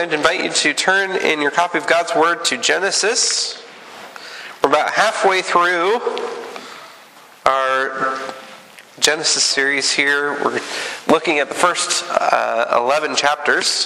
I'd invite you to turn in your copy of God's Word to Genesis. We're about halfway through our Genesis series here. We're looking at the first 11 chapters.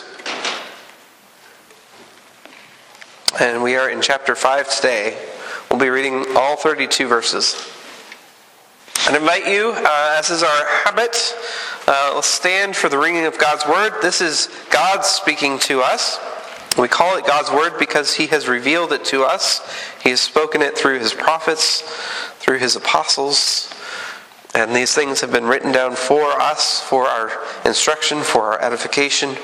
And we are in chapter 5 today. We'll be reading all 32 verses. I'd invite you, as is our habit, let's stand for the reading of God's Word. This is God speaking to us. We call it God's Word because He has revealed it to us. He has spoken it through His prophets, through His apostles. And these things have been written down for us, for our instruction, for our edification.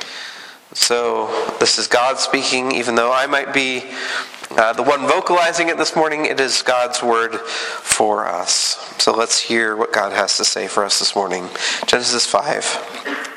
So this is God speaking, even though I might be the one vocalizing it this morning. It is God's Word for us. So let's hear what God has to say for us this morning. Genesis 5.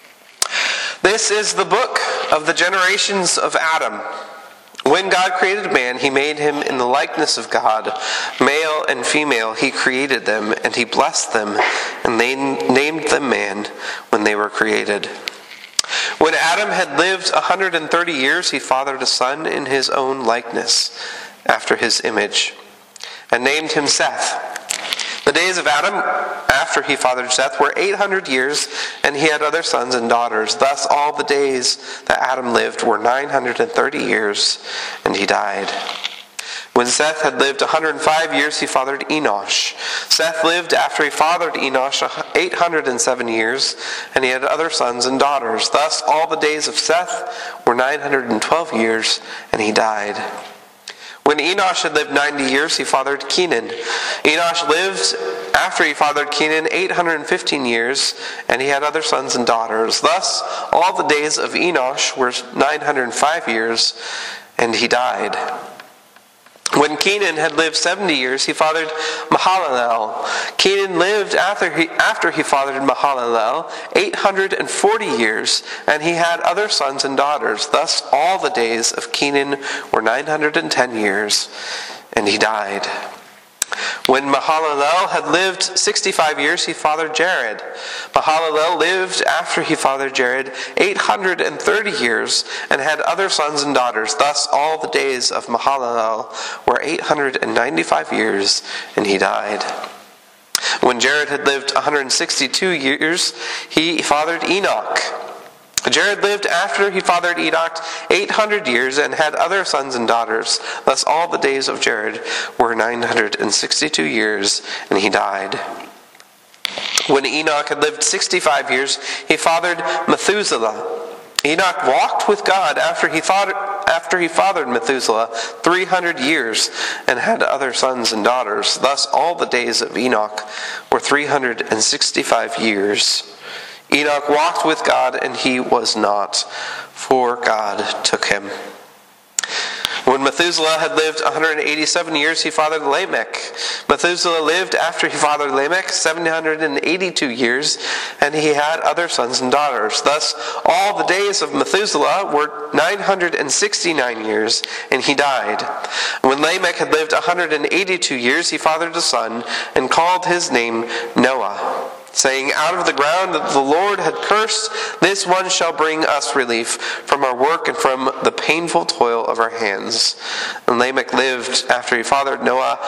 This is the book of the generations of Adam. When God created man, He made him in the likeness of God. Male and female He created them, and He blessed them, and they named them man when they were created. When Adam had lived 130 years, he fathered a son in his own likeness, after his image, and named him Seth. The days of Adam, after he fathered Seth, were 800 years, and he had other sons and daughters. Thus all the days that Adam lived were 930 years, and he died. When Seth had lived 105 years, he fathered Enosh. Seth lived after he fathered Enosh 807 years, and he had other sons and daughters. Thus all the days of Seth were 912 years, and he died. When Enosh had lived 90 years, he fathered Kenan. Enosh lived after he fathered Kenan 815 years, and he had other sons and daughters. Thus all the days of Enosh were 905 years, and he died. When Kenan had lived 70 years, he fathered Mahalalel. Kenan lived after he fathered Mahalalel 840 years, and he had other sons and daughters. Thus all the days of Kenan were 910 years, and he died. When Mahalalel had lived 65 years, he fathered Jared. Mahalalel lived after he fathered Jared 830 years, and had other sons and daughters. Thus all the days of Mahalalel were 895 years, and he died. When Jared had lived 162 years, he fathered Enoch. Jared lived after he fathered Enoch 800 years, and had other sons and daughters. Thus all the days of Jared were 962 years, and he died. When Enoch had lived 65 years, he fathered Methuselah. Enoch walked with God after he fathered Methuselah 300 years, and had other sons and daughters. Thus all the days of Enoch were 365 years. Enoch walked with God, and he was not, for God took him. When Methuselah had lived 187 years, he fathered Lamech. Methuselah lived after he fathered Lamech 782 years, and he had other sons and daughters. Thus all the days of Methuselah were 969 years, and he died. When Lamech had lived 182 years, he fathered a son, and called his name Noah, saying, out of the ground that the Lord had cursed, this one shall bring us relief from our work and from the painful toil of our hands. And Lamech lived after he fathered Noah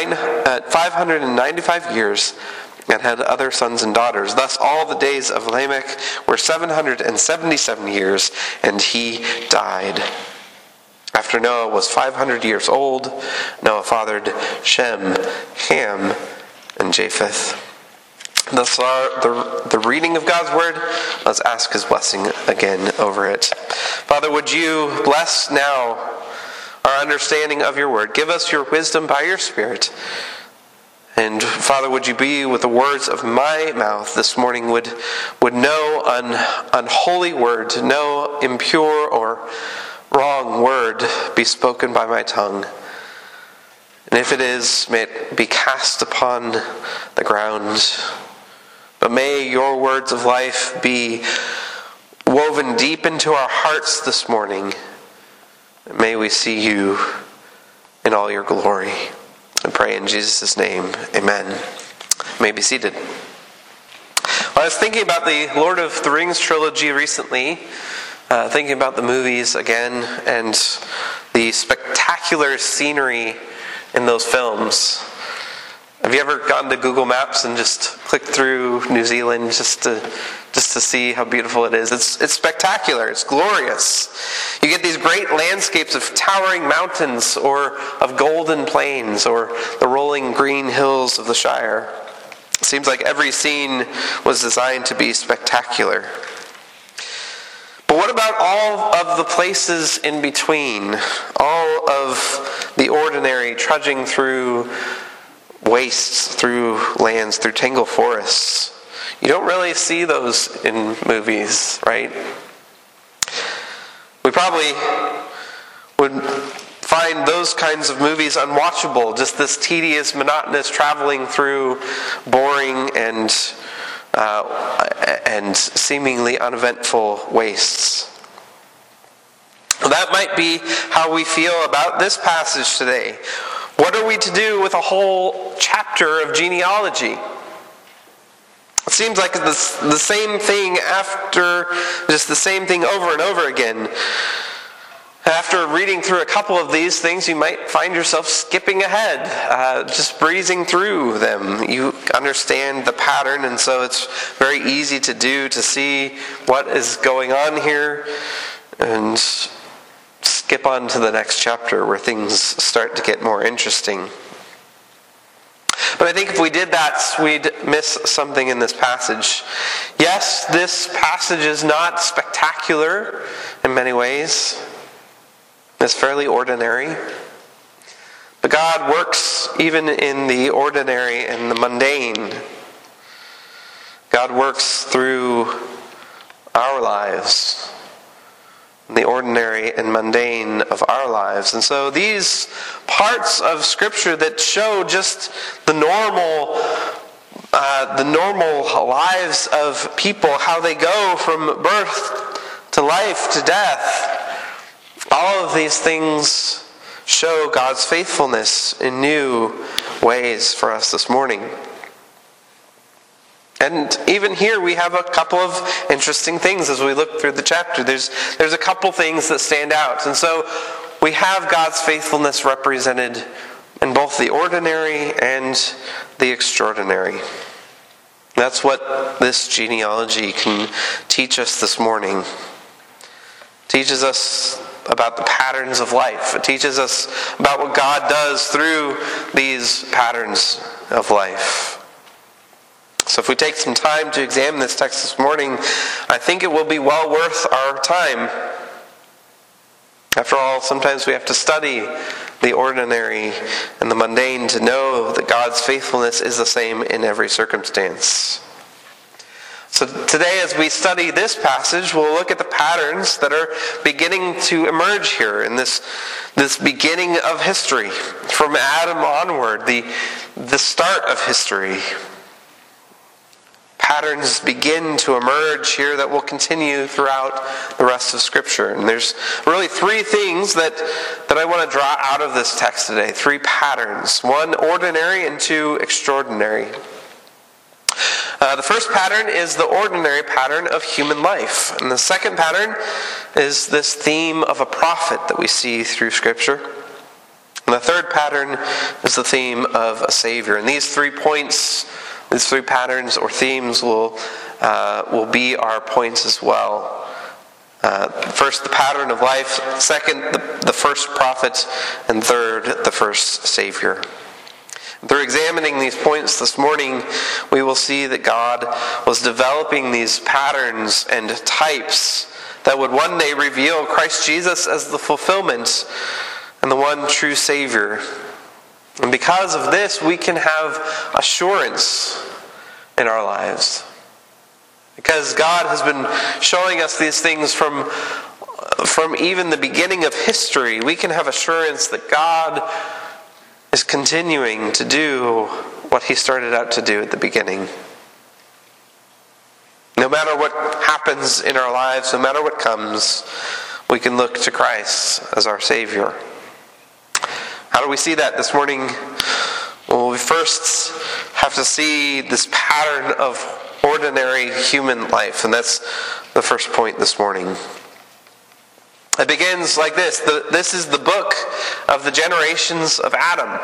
595 years, and had other sons and daughters. Thus all the days of Lamech were 777 years, and he died. After Noah was 500 years old, Noah fathered Shem, Ham, and Japheth. Thus the reading of God's Word. Let's ask His blessing again over it. Father, would you bless now our understanding of your Word? Give us your wisdom by your Spirit. And Father, would you be with the words of my mouth this morning? Would no unholy word, no impure or wrong word be spoken by my tongue. And if it is, may it be cast upon the ground. But may your words of life be woven deep into our hearts this morning. May we see you in all your glory. I pray in Jesus' name, amen. You may be seated. Well, I was thinking about the Lord of the Rings trilogy recently. thinking about the movies again and the spectacular scenery in those films. Have you ever gone to Google Maps and just clicked through New Zealand just to see how beautiful it is? It's spectacular. It's glorious. You get these great landscapes of towering mountains or of golden plains or the rolling green hills of the Shire. It seems like every scene was designed to be spectacular. But what about all of the places in between? All of the ordinary, trudging through wastes, through lands, through tangle forests. You don't really see those in movies, right? We probably would find those kinds of movies unwatchable, just this tedious, monotonous traveling through boring and seemingly uneventful wastes. That might be how we feel about this passage today. What are we to do with a whole chapter of genealogy? It seems like the same thing after, just the same thing over and over again. After reading through a couple of these things, you might find yourself skipping ahead, just breezing through them. You understand the pattern, and so it's very easy to do, to see what is going on here, and skip on to the next chapter where things start to get more interesting. But I think if we did that, we'd miss something in this passage. Yes, this passage is not spectacular in many ways. It's fairly ordinary. But God works even in the ordinary and the mundane. God works through our lives, the ordinary and mundane of our lives. And so these parts of Scripture that show just the normal lives of people, how they go from birth to life to death, all of these things show God's faithfulness in new ways for us this morning. And even here we have a couple of interesting things as we look through the chapter. There's a couple things that stand out. And so we have God's faithfulness represented in both the ordinary and the extraordinary. That's what this genealogy can teach us this morning. It teaches us about the patterns of life. It teaches us about what God does through these patterns of life. So if we take some time to examine this text this morning, I think it will be well worth our time. After all, sometimes we have to study the ordinary and the mundane to know that God's faithfulness is the same in every circumstance. So today, as we study this passage, we'll look at the patterns that are beginning to emerge here in this beginning of history. From Adam onward, the start of history. Patterns begin to emerge here that will continue throughout the rest of Scripture. And there's really three things that I want to draw out of this text today. Three patterns. One, ordinary, and two, extraordinary. The first pattern is the ordinary pattern of human life. And the second pattern is this theme of a prophet that we see through Scripture. And the third pattern is the theme of a Savior. And these 3 points, these three patterns or themes will be our points as well. First, the pattern of life. Second, the first prophet. And third, the first Savior. Through examining these points this morning, we will see that God was developing these patterns and types that would one day reveal Christ Jesus as the fulfillment and the one true Savior. And because of this, we can have assurance in our lives. Because God has been showing us these things from even the beginning of history, we can have assurance that God is continuing to do what He started out to do at the beginning. No matter what happens in our lives, no matter what comes, we can look to Christ as our Savior. How do we see that this morning? Well, we first have to see this pattern of ordinary human life, and that's the first point this morning. It begins like this. This is the book of the generations of Adam.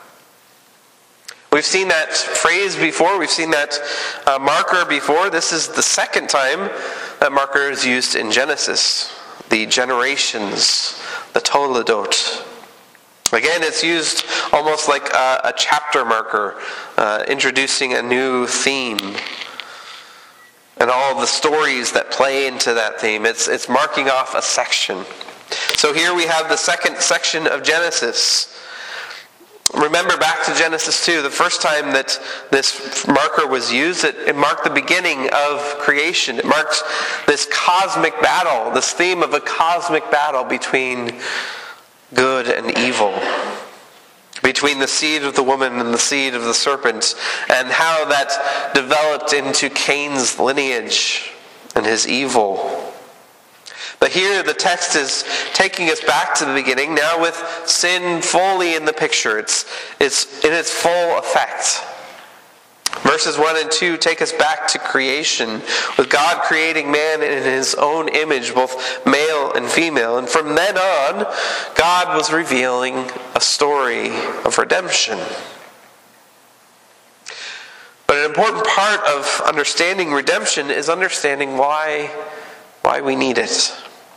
We've seen that phrase before. We've seen that marker before. This is the second time that marker is used in Genesis. The generations, the toledot. Again, it's used almost like a chapter marker, introducing a new theme. And all the stories that play into that theme. It's marking off a section. So here we have the second section of Genesis. Remember back to Genesis 2, the first time that this marker was used, it marked the beginning of creation. It marked this cosmic battle, this theme of a cosmic battle between good and evil, between the seed of the woman and the seed of the serpent, and how that developed into Cain's lineage and his evil. But here the text is taking us back to the beginning, now with sin fully in the picture. It's in its full effect. Verses 1 and 2 take us back to creation, with God creating man in his own image, both male and female. And from then on, God was revealing a story of redemption. But an important part of understanding redemption is understanding why we need it.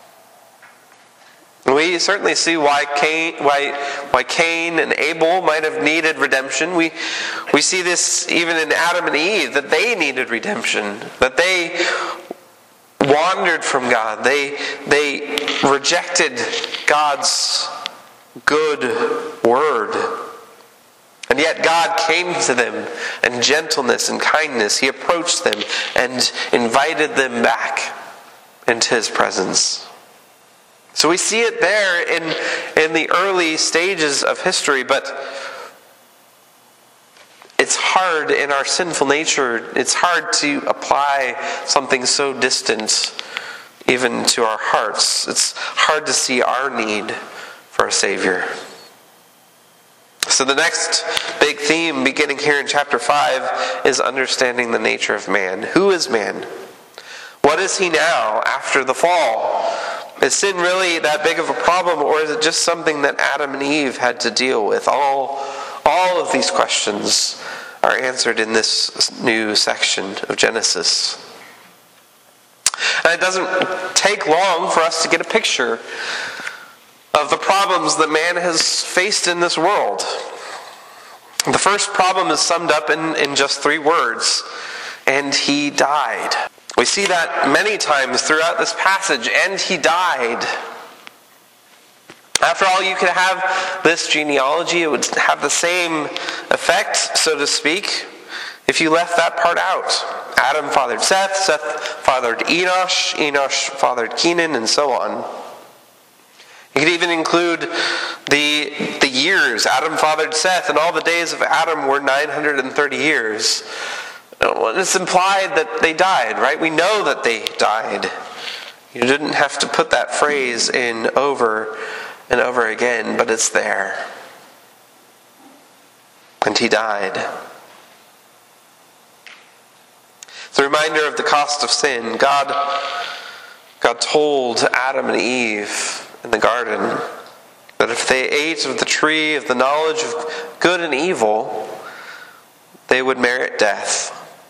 We certainly see why Cain and Abel might have needed redemption. We see this even in Adam and Eve, that they needed redemption, that they wandered from God. They rejected God's good word. And yet God came to them in gentleness and kindness. He approached them and invited them back into his presence. So we see it there in the early stages of history, but it's hard in our sinful nature. It's hard to apply something so distant even to our hearts. It's hard to see our need for a Savior. So the next big theme beginning here in chapter 5 is understanding the nature of man. Who is man? What is he now after the fall? Is sin really that big of a problem, or is it just something that Adam and Eve had to deal with? All of these questions are answered in this new section of Genesis. And it doesn't take long for us to get a picture of the problems that man has faced in this world. The first problem is summed up in just 3 words: and he died. We see that many times throughout this passage, and he died. After all, you could have this genealogy, it would have the same effect, so to speak, if you left that part out. Adam fathered Seth, Seth fathered Enosh, Enosh fathered Kenan, and so on. You could even include the years. Adam fathered Seth, and all the days of Adam were 930 years. It's implied that they died, right? We know that they died. You didn't have to put that phrase in over and over again, but it's there. And he died. It's a reminder of the cost of sin. God told Adam and Eve in the garden that if they ate of the tree of the knowledge of good and evil, they would merit death.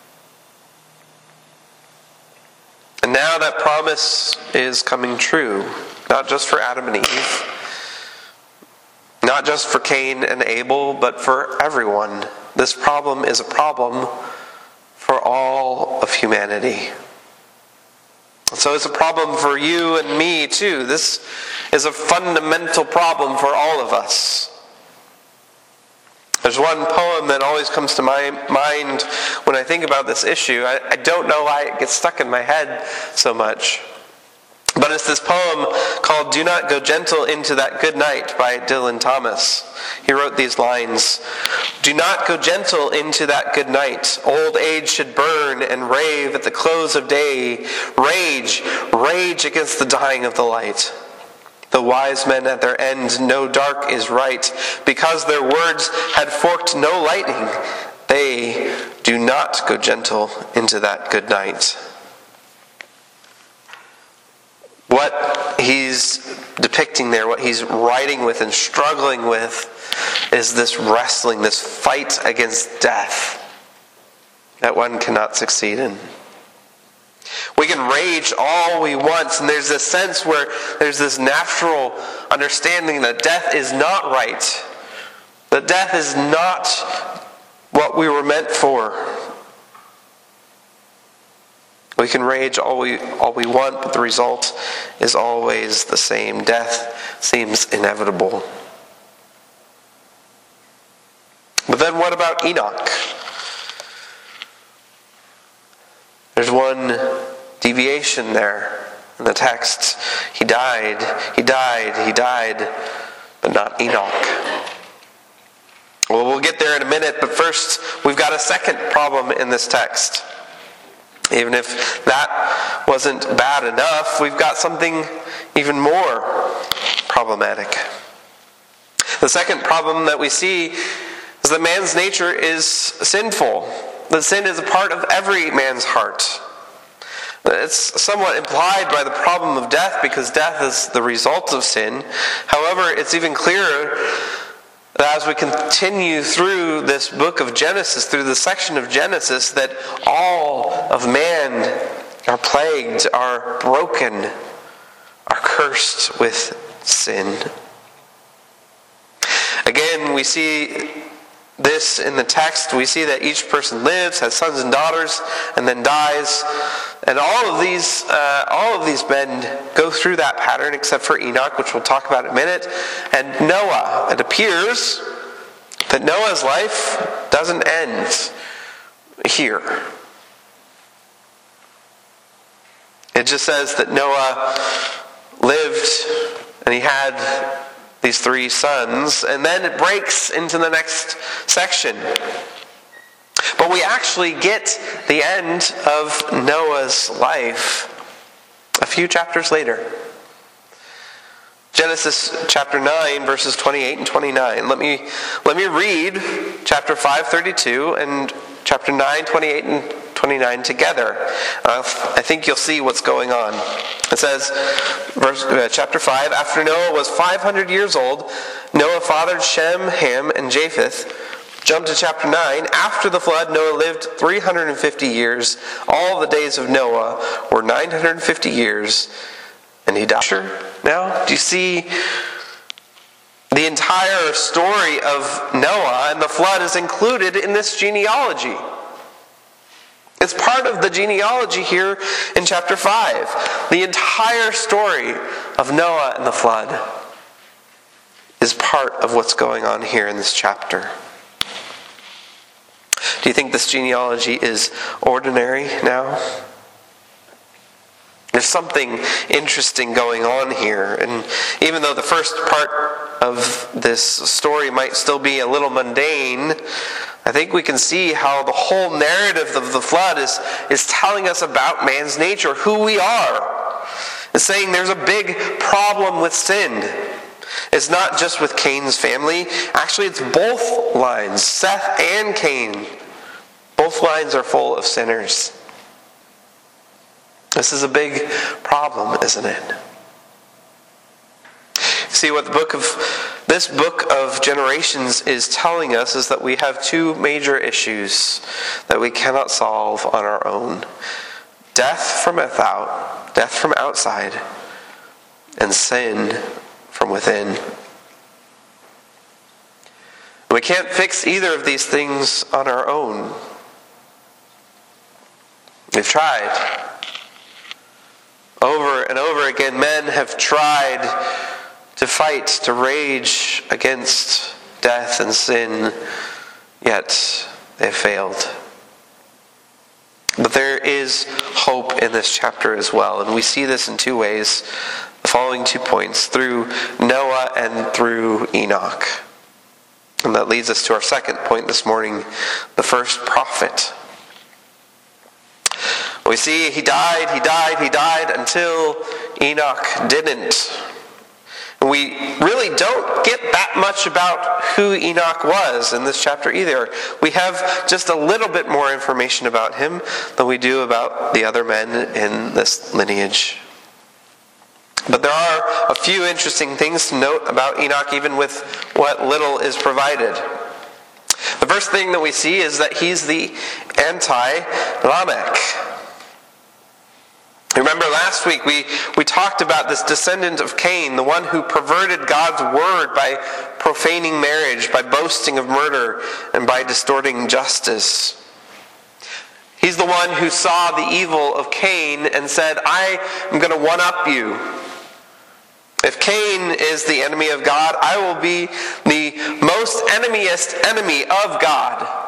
And now that promise is coming true, not just for Adam and Eve, not just for Cain and Abel, but for everyone. This problem is a problem for all of humanity. So it's a problem for you and me too. This is a fundamental problem for all of us. There's one poem that always comes to my mind when I think about this issue. I don't know why it gets stuck in my head so much. But it's this poem called "Do Not Go Gentle Into That Good Night" by Dylan Thomas. He wrote these lines: "Do not go gentle into that good night. Old age should burn and rave at the close of day. Rage, rage against the dying of the light. The wise men at their end know dark is right. Because their words had forked no lightning, they do not go gentle into that good night." What he's depicting there, what he's writing with and struggling with, is this wrestling, this fight against death that one cannot succeed in. We can rage all we want, and there's this sense where there's this natural understanding that death is not right, that death is not what we were meant for. We can rage all we want, but the result is always the same. Death seems inevitable. But then what about Enoch? There's one deviation there in the text. He died, but not Enoch. Well, we'll get there in a minute, but first we've got a second problem in this text. Even if that wasn't bad enough, we've got something even more problematic. The second problem that we see is that man's nature is sinful. That sin is a part of every man's heart. It's somewhat implied by the problem of death because death is the result of sin. However, it's even clearer that as we continue through this book of Genesis, through the section of Genesis, that all of man are plagued, are broken, are cursed with sin. Again, we see this in the text. We see that each person lives, has sons and daughters, and then dies. And all of these men go through that pattern, except for Enoch, which we'll talk about in a minute, and Noah. It appears that Noah's life doesn't end here. It just says that Noah lived, and he had these 3 sons, and then it breaks into the next section. But we actually get the end of Noah's life a few chapters later. Genesis chapter 9, verses 28 and 29. Let me read chapter 5:32 and chapter 9, 28 and 29 together. I think you'll see what's going on. It says, chapter 5, after Noah was 500 years old, Noah fathered Shem, Ham, and Japheth. Jump to chapter 9. After the flood, Noah lived 350 years. All the days of Noah were 950 years, and he died. Now, do you see the entire story of Noah and the flood is included in this genealogy? It's part of the genealogy here in chapter 5. The entire story of Noah and the flood is part of what's going on here in this chapter. Do you think this genealogy is ordinary now? There's something interesting going on here. And even though the first part of this story might still be a little mundane, I think we can see how the whole narrative of the flood is telling us about man's nature, who we are. It's saying there's a big problem with sin. It's not just with Cain's family. Actually, it's both lines, Seth and Cain. Both lines are full of sinners. This is a big problem, isn't it? See, what this book of Generations is telling us is that we have 2 major issues that we cannot solve on our own. Death from without, death from outside, and sin from within. We can't fix either of these things on our own. We've tried. Over and over again, men have tried to fight, to rage against death and sin, yet they failed. But there is hope in this chapter as well, and we see this in 2 ways. The following 2 points, through Noah and through Enoch. And that leads us to our second point this morning, the first prophet. We see he died until Enoch didn't. We really don't get that much about who Enoch was in this chapter either. We have just a little bit more information about him than we do about the other men in this lineage. But there are a few interesting things to note about Enoch, even with what little is provided. The first thing that we see is that he's the anti-Lamech. Remember last week we talked about this descendant of Cain, the one who perverted God's word by profaning marriage, by boasting of murder, and by distorting justice. He's the one who saw the evil of Cain and said, I am going to one-up you. If Cain is the enemy of God, I will be the most enemiest enemy of God.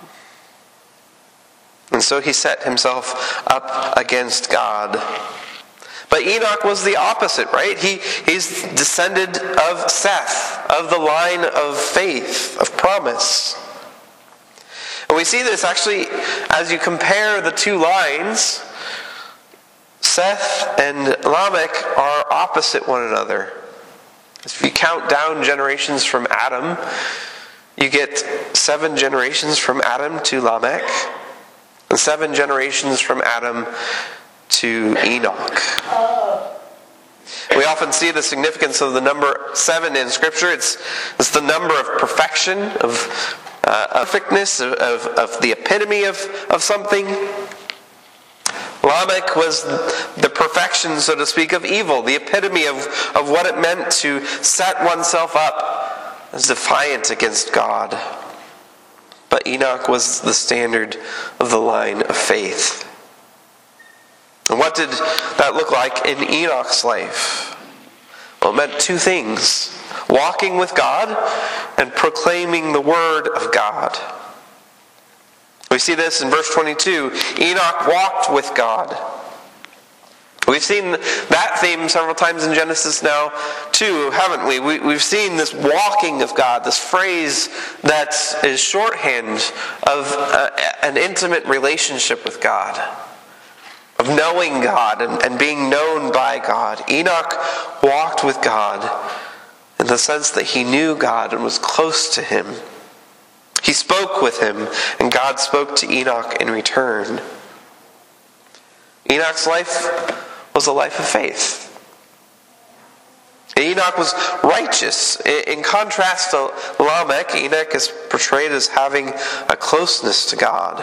And so he set himself up against God. But Enoch was the opposite, right? He's descended of Seth, of the line of faith, of promise. And we see this actually as you compare the two lines. Seth and Lamech are opposite one another. If you count down generations from Adam, you get 7 generations from Adam to Lamech, and 7 generations from Adam to Enoch. We often see the significance of the number 7 in Scripture. It's the number of perfection, of perfectness, of the epitome of something. Lamech was the perfection, so to speak, of evil, the epitome of what it meant to set oneself up as defiant against God. But Enoch was the standard of the line of faith. And what did that look like in Enoch's life? Well, it meant 2 things: walking with God and proclaiming the word of God. We see this in verse 22. Enoch walked with God. We've seen that theme several times in Genesis now too, haven't we? We've seen this walking of God, this phrase that is shorthand of an intimate relationship with God, of knowing God and being known by God. Enoch walked with God in the sense that he knew God and was close to him. He spoke with him, and God spoke to Enoch in return. Enoch's life was a life of faith. Enoch was righteous. In contrast to Lamech, Enoch is portrayed as having a closeness to God.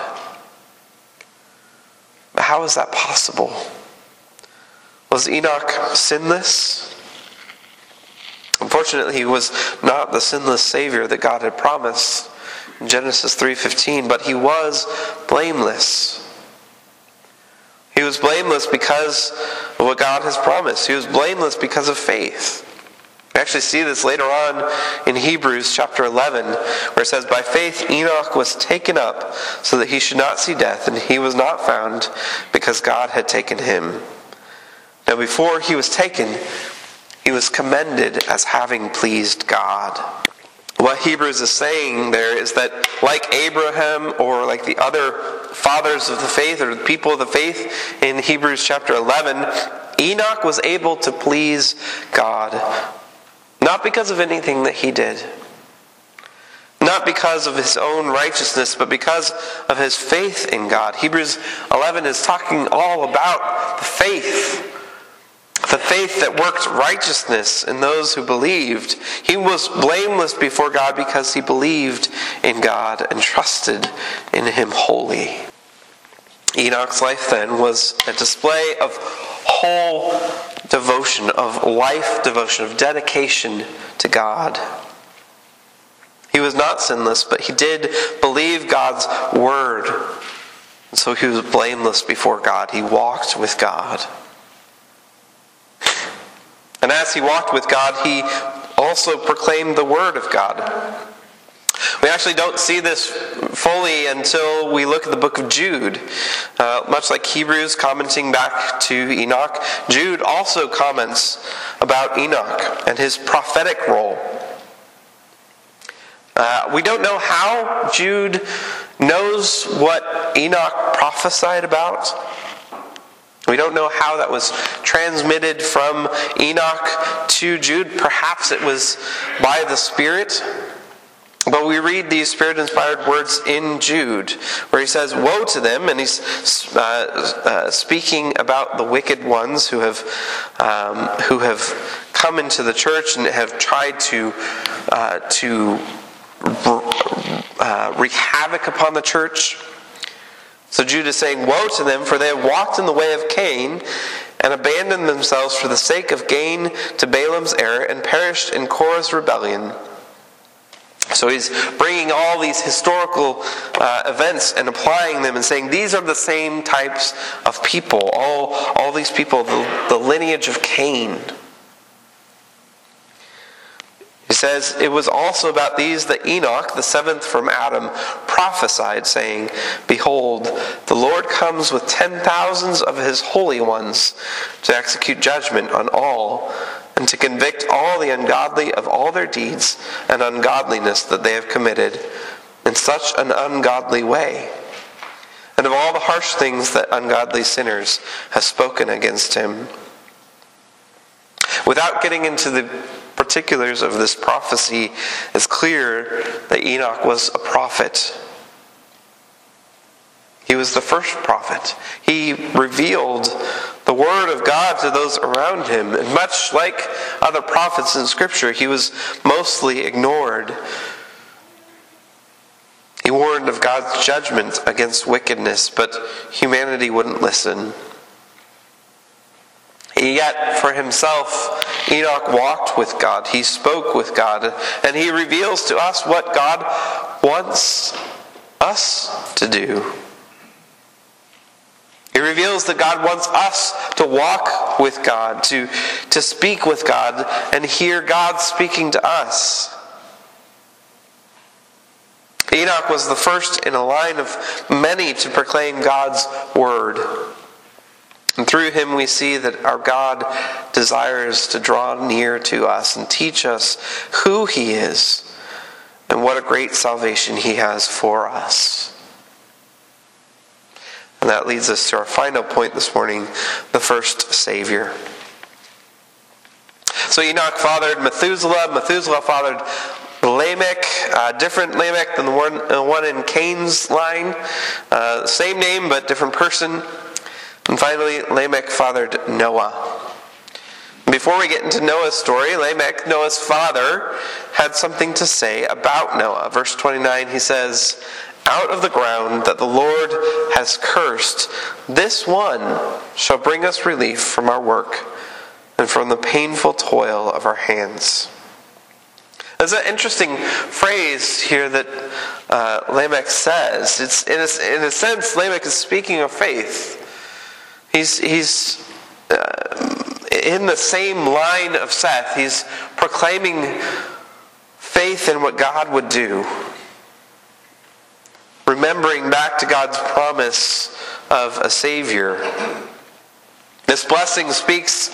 But how is that possible? Was Enoch sinless? Unfortunately, he was not the sinless Savior that God had promised in Genesis 3:15, but he was blameless. He was blameless because of what God has promised. He was blameless because of faith. We actually see this later on in Hebrews chapter 11, where it says, by faith Enoch was taken up so that he should not see death, and he was not found because God had taken him. Now before he was taken, he was commended as having pleased God. What Hebrews is saying there is that like Abraham or like the other fathers of the faith or the people of the faith in Hebrews chapter 11, Enoch was able to please God. Not because of anything that he did. Not because of his own righteousness, but because of his faith in God. Hebrews 11 is talking all about the faith. The faith that worked righteousness in those who believed. He was blameless before God because he believed in God and trusted in him wholly. Enoch's life then was a display of whole devotion, of life devotion, of dedication to God. He was not sinless, but he did believe God's word. And so he was blameless before God. He walked with God. And as he walked with God, he also proclaimed the word of God. We actually don't see this fully until we look at the book of Jude. Much like Hebrews commenting back to Enoch, Jude also comments about Enoch and his prophetic role. We don't know how Jude knows what Enoch prophesied about. We don't know how that was transmitted from Enoch to Jude. Perhaps it was by the Spirit. But we read these Spirit-inspired words in Jude, where he says, "Woe to them," and he's speaking about the wicked ones who have come into the church and have tried to wreak havoc upon the church. So Jude is saying, "Woe to them, for they have walked in the way of Cain, and abandoned themselves for the sake of gain to Balaam's error, and perished in Korah's rebellion." So he's bringing all these historical events and applying them and saying these are the same types of people. All these people, the lineage of Cain. He says, "It was also about these that Enoch, the seventh from Adam, prophesied, saying, Behold, the Lord comes with 10,000s of his holy ones to execute judgment on all, and to convict all the ungodly of all their deeds and ungodliness that they have committed in such an ungodly way, and of all the harsh things that ungodly sinners have spoken against him." Without getting into the particulars of this prophecy, it's clear that Enoch was a prophet. He was the first prophet. He revealed the word of God to those around him. And much like other prophets in Scripture, he was mostly ignored. He warned of God's judgment against wickedness, but humanity wouldn't listen. Yet, for himself, Enoch walked with God. He spoke with God. And he reveals to us what God wants us to do. He reveals that God wants us to walk with God, to speak with God, and hear God speaking to us. Enoch was the first in a line of many to proclaim God's word. And through him we see that our God desires to draw near to us and teach us who he is and what a great salvation he has for us. And that leads us to our final point this morning, the first Savior. So Enoch fathered Methuselah. Methuselah fathered Lamech, different Lamech than the one in Cain's line. Same name, but different person. And finally, Lamech fathered Noah. Before we get into Noah's story, Lamech, Noah's father, had something to say about Noah. Verse 29, he says, "Out of the ground that the Lord has cursed, this one shall bring us relief from our work and from the painful toil of our hands." There's an interesting phrase here that Lamech says. It's in a sense, Lamech is speaking of faith. He's in the same line of Seth. He's proclaiming faith in what God would do. Remembering back to God's promise of a Savior. This blessing speaks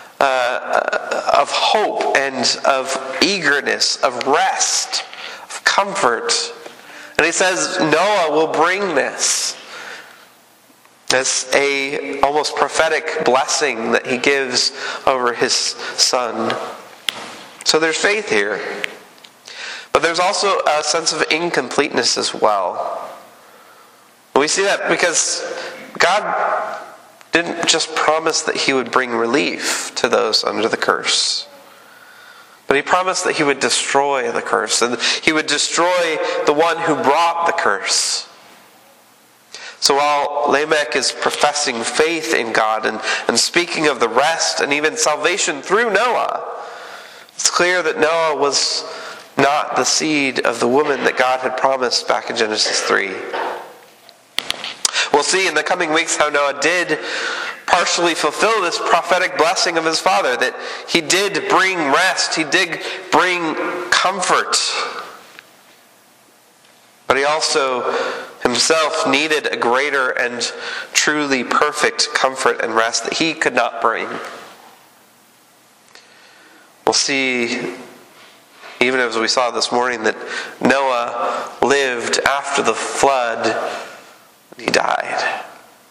of hope and of eagerness, of rest, of comfort. And he says Noah will bring this. As a almost prophetic blessing that he gives over his son. So there's faith here. But there's also a sense of incompleteness as well. We see that because God didn't just promise that he would bring relief to those under the curse. But he promised that he would destroy the curse. And he would destroy the one who brought the curse. So while Lamech is professing faith in God and speaking of the rest and even salvation through Noah, it's clear that Noah was not the seed of the woman that God had promised back in Genesis 3. We'll see in the coming weeks how Noah did partially fulfill this prophetic blessing of his father, that he did bring rest, he did bring comfort. But he also himself needed a greater and truly perfect comfort and rest that he could not bring. We'll see, even as we saw this morning, that Noah lived after the flood and he died.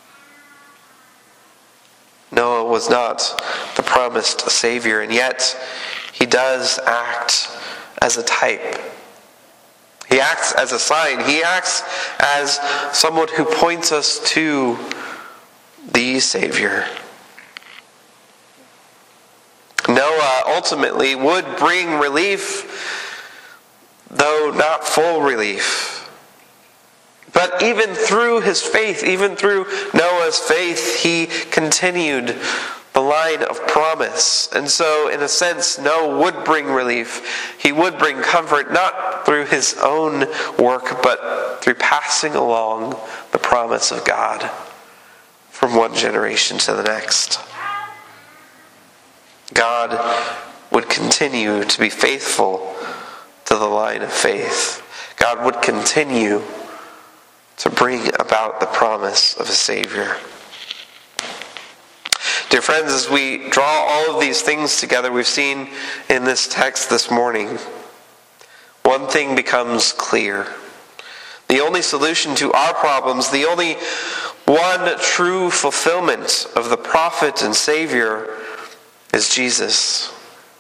Noah was not the promised Savior, and yet he does act as a type. He acts as a sign. He acts as someone who points us to the Savior. Noah ultimately would bring relief, though not full relief. But even through his faith, even through Noah's faith, he continued the line of promise. And so, in a sense, Noah would bring relief. He would bring comfort, not through his own work, but through passing along the promise of God from one generation to the next. God would continue to be faithful to the line of faith. God would continue to bring about the promise of a Savior. Dear friends, as we draw all of these things together we've seen in this text this morning, one thing becomes clear. The only solution to our problems, the only one true fulfillment of the prophet and Savior is Jesus.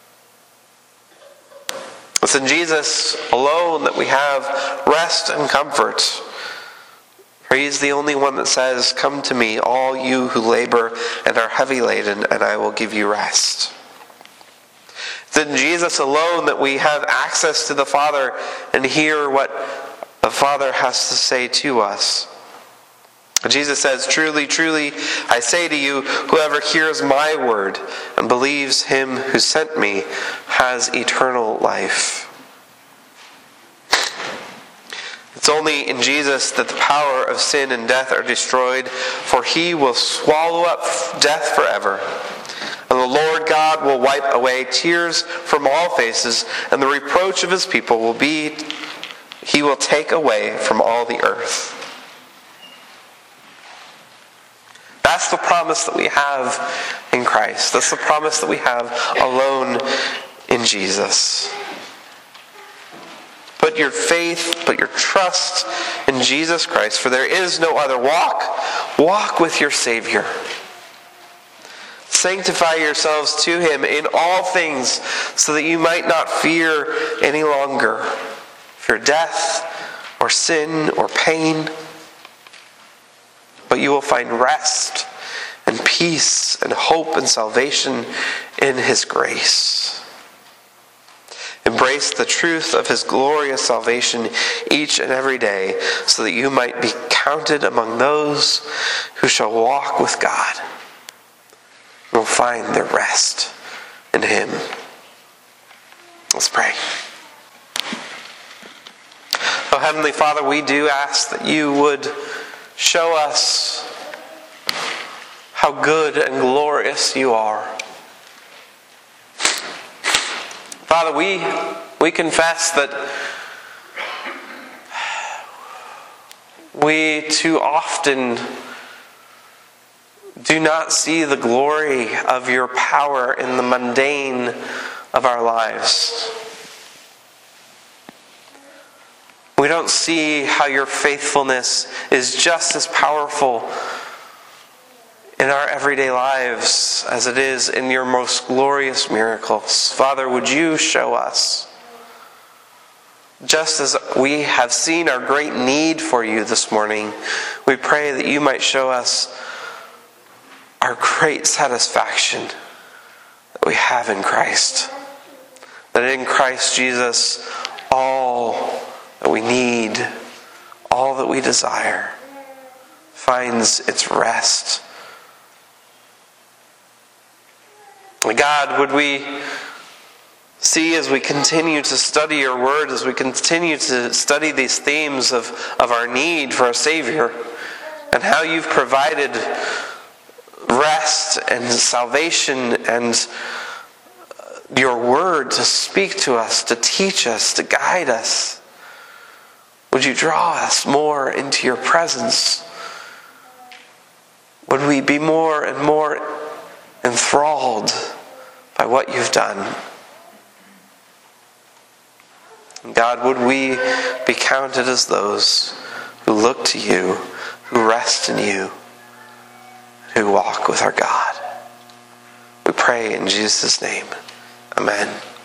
It's in Jesus alone that we have rest and comfort. For he is the only one that says, "Come to me, all you who labor and are heavy laden, and I will give you rest." It's in Jesus alone that we have access to the Father and hear what the Father has to say to us. Jesus says, "Truly, truly, I say to you, whoever hears my word and believes him who sent me has eternal life." It's only in Jesus that the power of sin and death are destroyed, for he will swallow up death forever. And the Lord God will wipe away tears from all faces, and the reproach of his people will be, he will take away from all the earth. That's the promise that we have in Christ. That's the promise that we have alone in Jesus. Put your faith, put your trust in Jesus Christ, for there is no other. Walk with your Savior. Sanctify yourselves to him in all things, so that you might not fear any longer. Fear death, or sin, or pain. But you will find rest and peace and hope and salvation in his grace. Embrace the truth of his glorious salvation each and every day, so that you might be counted among those who shall walk with God and will find their rest in him. Let's pray. Oh, Heavenly Father, we do ask that you would show us how good and glorious you are. Father, we confess that we too often do not see the glory of your power in the mundane of our lives. We don't see how your faithfulness is just as powerful in our everyday lives as it is in your most glorious miracles. Father, would you show us, just as we have seen our great need for you this morning, we pray that you might show us our great satisfaction that we have in Christ. That in Christ Jesus, all that we need, all that we desire, finds its rest. God, would we see as we continue to study your word, as we continue to study these themes of our need for a Savior, and how you've provided rest and salvation and your word to speak to us, to teach us, to guide us. Would you draw us more into your presence? Would we be more and more enthralled by what you've done? God, would we be counted as those who look to you, who rest in you, who walk with our God? We pray in Jesus' name. Amen.